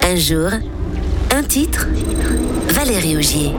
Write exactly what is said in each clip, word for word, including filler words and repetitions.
Un jour, un titre, Valérie Augier.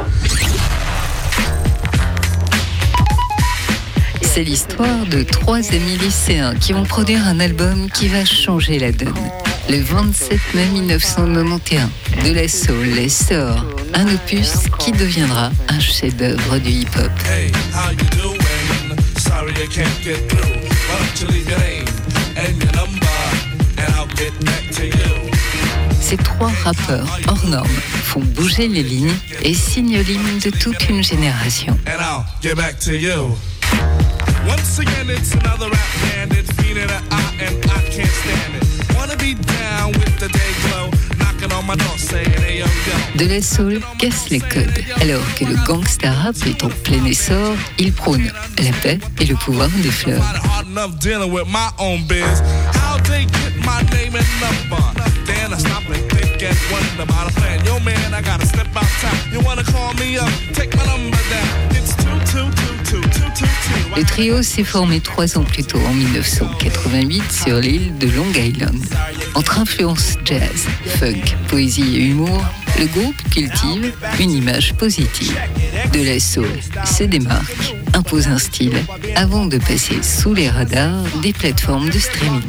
C'est l'histoire de trois amis lycéens qui vont produire un album qui va changer la donne. Le vingt-sept mai mille neuf cent quatre-vingt-onze, De La Soul sort un opus qui deviendra un chef-d'œuvre du hip-hop. Hey, how you doing? Sorry I can't get through. Why don't you leave your name and your number and I'll get back to you. Ces trois rappeurs hors normes font bouger les lignes et signent l'hymne de toute une génération. And I'll get back to you. Once again it's another rap band. It's feeling an eye and I can't stand it. Wanna be down with the day glow. Knocking on my door saying hey yo yo. De La Soul casse les codes. Alors que le gangsta rap est en plein essor, il prône la paix et le pouvoir des fleurs. Hard enough dealing with my own biz. How they get my name and number? Then I stop and think and wonder about a plan. Yo man, I gotta step outside. You wanna call me up? Take my number down. It's two two two two two two two. Le trio s'est formé trois ans plus tôt, en mille neuf cent quatre-vingt-huit, sur l'île de Long Island. Entre influences jazz, funk, poésie et humour, le groupe cultive une image positive. De La Soul se démarque, impose un style, avant de passer sous les radars des plateformes de streaming.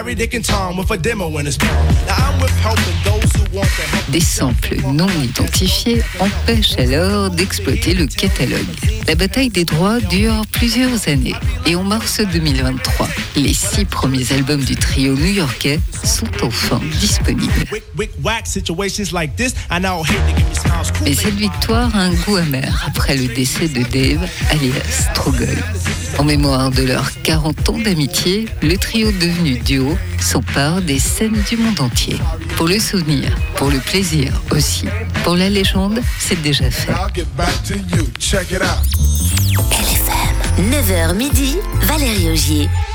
Des samples non identifiés empêchent alors d'exploiter le catalogue. La bataille des droits dure plusieurs années et en mars deux mille vingt-trois, les six premiers albums du trio new-yorkais sont enfin disponibles. Mais cette victoire a un goût amer après le décès de Dave, alias Struggle. En mémoire de leurs quarante ans d'amitié, le trio devenu duo s'empare des scènes du monde entier. Pour le souvenir, pour le plaisir aussi. Pour la légende, c'est déjà fait. L F M, neuf heures midi, Valérie Augier.